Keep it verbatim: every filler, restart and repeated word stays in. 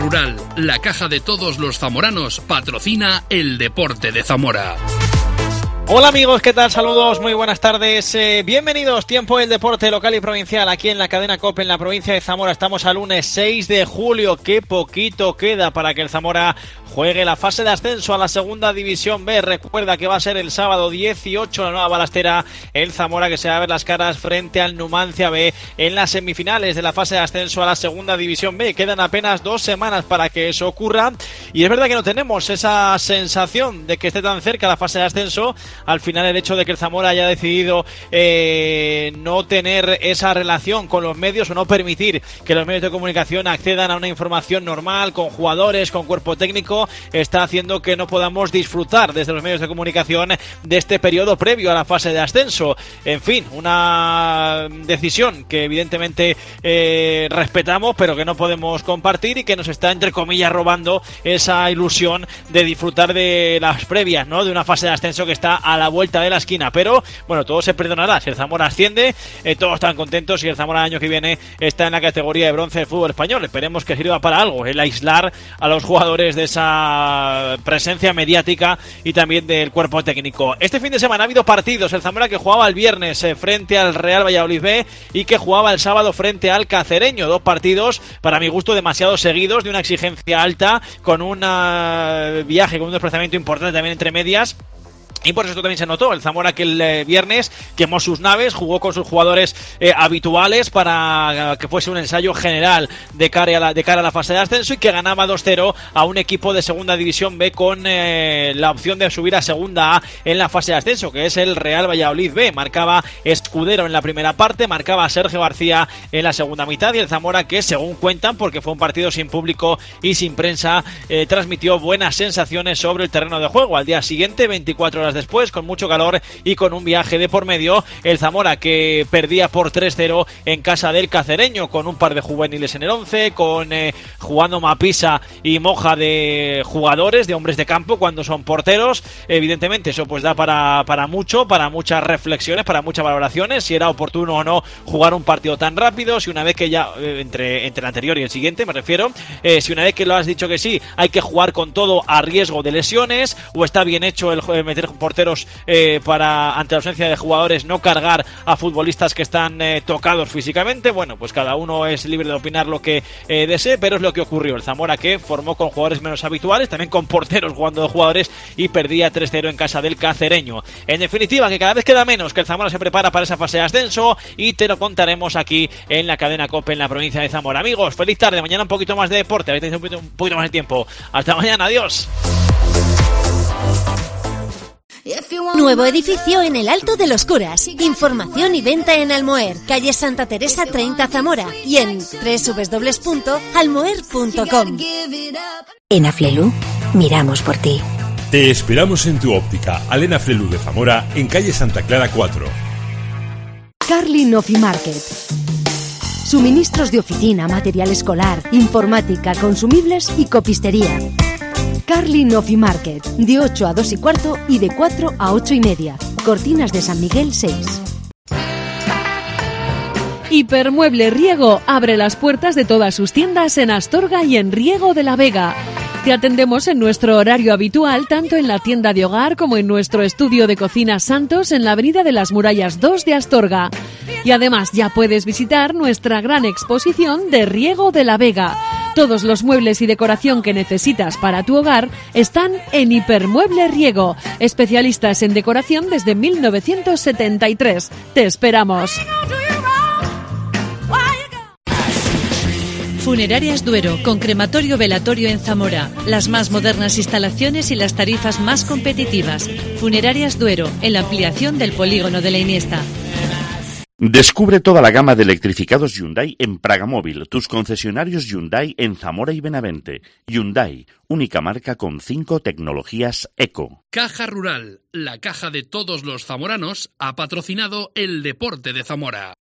Rural, la caja de todos los zamoranos, patrocina el deporte de Zamora. Hola amigos, ¿qué tal? Saludos, muy buenas tardes, eh, bienvenidos, tiempo del deporte local y provincial aquí en la cadena COPE en la provincia de Zamora. Estamos al lunes seis de julio, qué poquito queda para que el Zamora juegue la fase de ascenso a la segunda división B. Recuerda que va a ser el sábado dieciocho la nueva balastera, el Zamora que se va a ver las caras frente al Numancia B en las semifinales de la fase de ascenso a la segunda división B. Quedan apenas dos semanas para que eso ocurra y es verdad que no tenemos esa sensación de que esté tan cerca la fase de ascenso. Al final el hecho de que el Zamora haya decidido eh, no tener esa relación con los medios o no permitir que los medios de comunicación accedan a una información normal con jugadores, con cuerpo técnico, está haciendo que no podamos disfrutar desde los medios de comunicación de este periodo previo a la fase de ascenso. En fin, una decisión que evidentemente eh, respetamos, pero que no podemos compartir y que nos está entre comillas robando esa ilusión de disfrutar de las previas, ¿no? De una fase de ascenso que está a la vuelta de la esquina, pero bueno, todo se perdonará. Si el Zamora asciende, eh, todos están contentos y el Zamora el año que viene está en la categoría de bronce del fútbol español. Esperemos que sirva para algo, el aislar a los jugadores de esa presencia mediática y también del cuerpo técnico. Este fin de semana ha habido partidos, el Zamora que jugaba el viernes eh, frente al Real Valladolid B y que jugaba el sábado frente al Cacereño, dos partidos para mi gusto demasiado seguidos, de una exigencia alta, con un uh, viaje, con un desplazamiento importante también entre medias. Y por eso también se notó el Zamora que el eh, viernes quemó sus naves, jugó con sus jugadores eh, habituales para eh, que fuese un ensayo general de cara, a la, de cara a la fase de ascenso y que ganaba dos cero a un equipo de segunda división B con eh, la opción de subir a segunda A en la fase de ascenso, que es el Real Valladolid B. Marcaba Escudero en la primera parte, marcaba Sergio García en la segunda mitad y el Zamora que, según cuentan, porque fue un partido sin público y sin prensa, eh, transmitió buenas sensaciones sobre el terreno de juego. Al día siguiente, veinticuatro horas después, con mucho calor y con un viaje de por medio, el Zamora que perdía por tres cero en casa del Cacereño, con un par de juveniles en el once, con eh, jugando Mapisa y Moja de jugadores, de hombres de campo cuando son porteros. Evidentemente eso pues da para, para mucho, para muchas reflexiones, para muchas valoraciones, si era oportuno o no jugar un partido tan rápido, si una vez que ya, eh, entre, entre el anterior y el siguiente me refiero, eh, si una vez que lo has dicho que sí, hay que jugar con todo a riesgo de lesiones, o está bien hecho el eh, meter porteros eh, para, ante la ausencia de jugadores, no cargar a futbolistas que están eh, tocados físicamente. Bueno, pues cada uno es libre de opinar lo que eh, desee, pero es lo que ocurrió. El Zamora que formó con jugadores menos habituales, también con porteros jugando de jugadores, y perdía tres cero en casa del Cacereño. En definitiva, que cada vez queda menos, que el Zamora se prepara para esa fase de ascenso y te lo contaremos aquí en la cadena COPE en la provincia de Zamora. Amigos, feliz tarde, mañana un poquito más de deporte, ahorita un poquito, un poquito más de tiempo. Hasta mañana, adiós. Nuevo edificio en el Alto de los Curas. Información y venta en Almoer, calle Santa Teresa treinta Zamora y en doble u doble u doble u punto almoer punto com. En Aflelu, miramos por ti. Te esperamos en tu óptica Alena Aflelu de Zamora, en calle Santa Clara cuatro. Carlin Office Market. Suministros de oficina, material escolar, informática, consumibles y copistería. Carlin Office Market, de ocho a dos y cuarto y de cuatro a ocho y media. Cortinas de San Miguel seis. Hipermueble Riego abre las puertas de todas sus tiendas en Astorga y en Riego de la Vega. Te atendemos en nuestro horario habitual, tanto en la tienda de hogar como en nuestro estudio de cocina Santos en la Avenida de las Murallas dos de Astorga. Y además ya puedes visitar nuestra gran exposición de Riego de la Vega. Todos los muebles y decoración que necesitas para tu hogar están en Hipermueble Riego, especialistas en decoración desde mil novecientos setenta y tres. ¡Te esperamos! Funerarias Duero, con crematorio velatorio en Zamora. Las más modernas instalaciones y las tarifas más competitivas. Funerarias Duero, en la ampliación del polígono de la Iniesta. Descubre toda la gama de electrificados Hyundai en Pragamóvil, tus concesionarios Hyundai en Zamora y Benavente. Hyundai, única marca con cinco tecnologías eco. Caja Rural, la caja de todos los zamoranos, ha patrocinado el deporte de Zamora.